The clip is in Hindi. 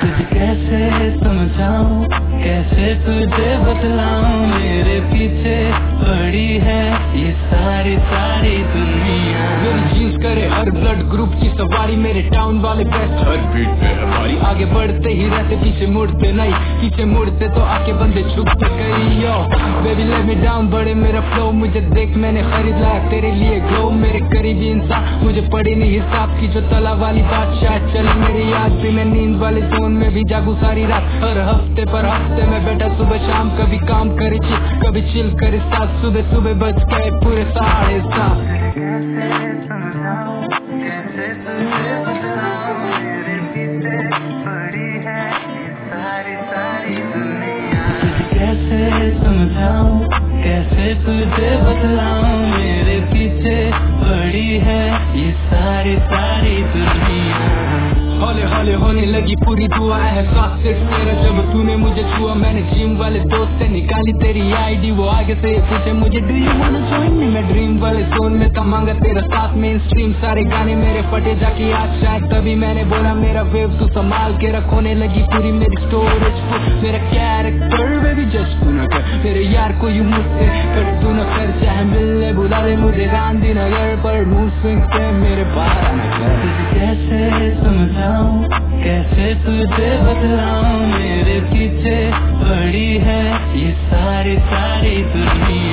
तुझे कैसे समझाऊं, कैसे तुझे बतलाऊं, मेरे पीछे पड़ी है ये सारी सारी दुनिया। मेरी जीन्स करे हर ब्लड ग्रुप की सवारी, मेरे टाउन वाले बेस्ट हर बीट पे हमारी। आगे बढ़ते ही रहते पीछे मुड़ते नहीं, पीछे मुड़ते तो आके बंदे छुपते कहीं। Yo baby let me down, बड़े मेरा फ्लो, मुझे देख मैंने खरीद लाया तेरे लिए ग्लो। मेरे करीबी इंसान मुझे पड़ी नहीं हिसाब की, जो तला वाली बात शायद चली मेरी याद भी। मैं नींद वाले जोन में भी जागू सारी रात, हर हफ्ते पर हफ्ते में बैठा सुबह शाम, कभी काम करे चिल कभी चिल करे साथ। सुबह सुबह बज गए पूरे 7:30। कैसे तुझे बतलाऊं, मेरे पीछे पड़ी है ये सारी सारी दुनिया। तुझे कैसे समझाऊं, कैसे तुझे बतलाऊं, मेरे पीछे पड़ी है ये सारी सारी दुनिया। हौले हौले होने लगी पूरी दुआ, एहसास सिर्फ तेरा जब तूने मुझे छुआ। मैंने जिम वाले दोस्त से निकाली तेरी आईडी, वो आगे से पूछे मुझे do you wanna join me. मैं ड्रीम वाले जोन में था, मांगा तेरा साथ, मेन स्ट्रीम सारे गाने मेरे फटे जाके आज शायद तभी मैंने बोला मेरा वेव तू संभाल के रख। होने लगी पूरी मेरी स्टोरेज फुल, मेरा कैरेक्टर बेबी जज तू न कर, मेरे यार को यू मुझसे कर तू न कर, चाहे मिलने बुला ले मुझे गांधीनगर पर, मूड स्विंग से मेरे पार न कर। तुझे कैसे समझाऊं, कैसे तुझे बतलाऊं, मेरे पीछे पड़ी है ये सारी सारी दुनिया।